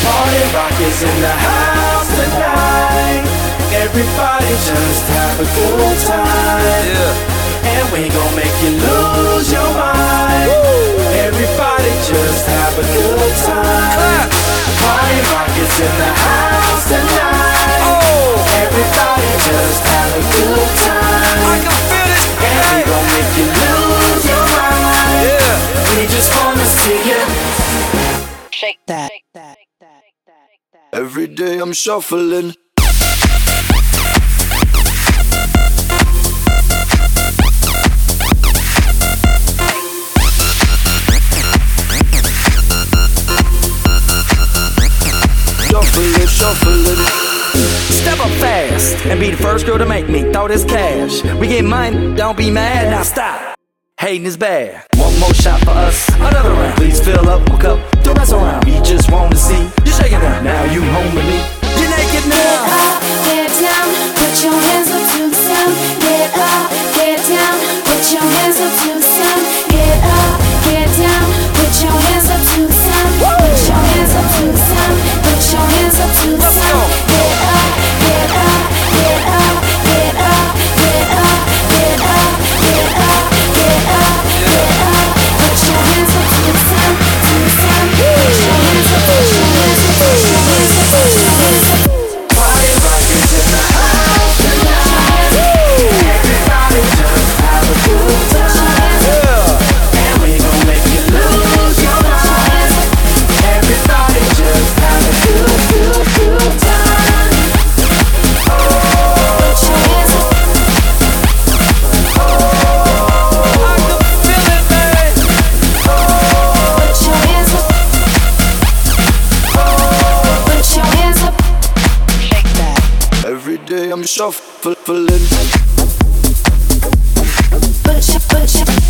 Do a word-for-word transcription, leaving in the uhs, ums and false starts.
Party rock is in the house tonight. Everybody just have a good time. Yeah. And we gon' make you lose your mind. Woo. Everybody just have a good time. Party rock is in the house tonight. Oh. Everybody just have a good time. I can feel it. And hey. We gon' make you lose your mind. Yeah. We just wanna see you shake that. Shake that. Every day I'm shuffling. Shuffling, shuffling. Step up fast and be the first girl to make me throw this cash. We get money, don't be mad, now stop. Hating is bad. One more shot for us, another round. Please fill up my cup, don't mess around. We just wanna see you shaking it. Now you home with me. You're naked now. Get up, get down, put your hands up to the sound. Get up, get down, put your hands up to the sound. Get up, get down, put your hands up to the sound. Put your hands up to the sound. Put your hands up to the sound. Get up, get up, get up, get up, get up, get up, get up, get up, get up. Put your hands up to the sound, to the sound. Put your hands up, put your hands up, put your hands up, put your hands up. Party rock is in the house tonight. Everybody just have a good time. Yeah. And we gon' make you lose your mind. Everybody just have a good, good, good time. Oh, put your hands up. Oh, I can feel it, baby. Oh, put your hands up. Oh, put your hands up. Shake that. Every day I'm shuffling. Put your, put your